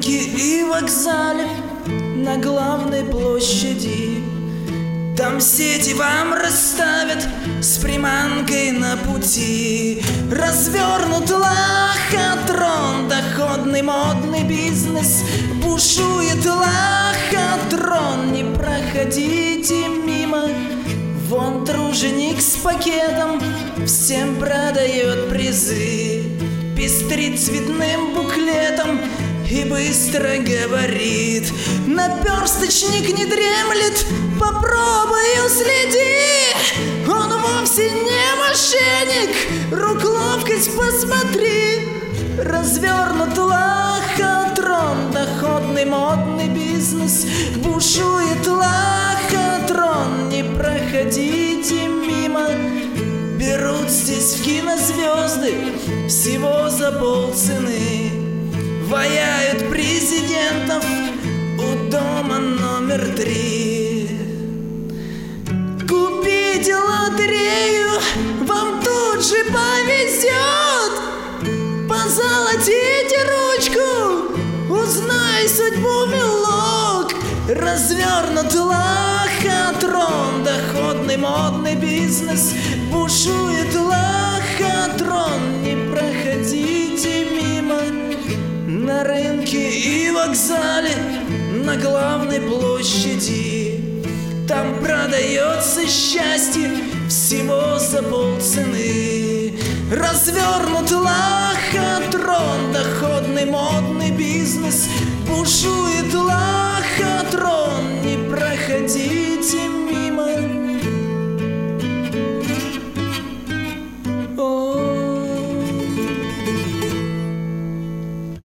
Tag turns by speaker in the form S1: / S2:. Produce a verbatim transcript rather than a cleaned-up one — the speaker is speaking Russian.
S1: рынке и вокзале, на главной площади. Там сети вам расставят с приманкой на пути. Развернут лохотрон, доходный модный бизнес. Бушует лохотрон, не проходите мимо. Вон труженик с пакетом всем продает призы, пестрит цветным буклетом и быстро говорит: наперсточник не дремлет, попробуй уследи. Он вовсе не мошенник, рук ловкость посмотри. Развернут лохотрон, доходный модный бизнес. Бушует лохотрон, не проходите мимо. Берут здесь в кинозвезды всего за полцены. Ваяют президентов у дома номер три. Купите лотерею, вам тут же повезет. Позолотите ручку, узнай судьбу, милок. Развернут лохотрон, доходный модный бизнес. Бушует лохотрон, не проходите мимо. На рынке и вокзале, на главной площади. Там продается счастье всего за полцены. Развернут лохотрон, доходный модный бизнес. Бушует лохотрон, не проходите мимо.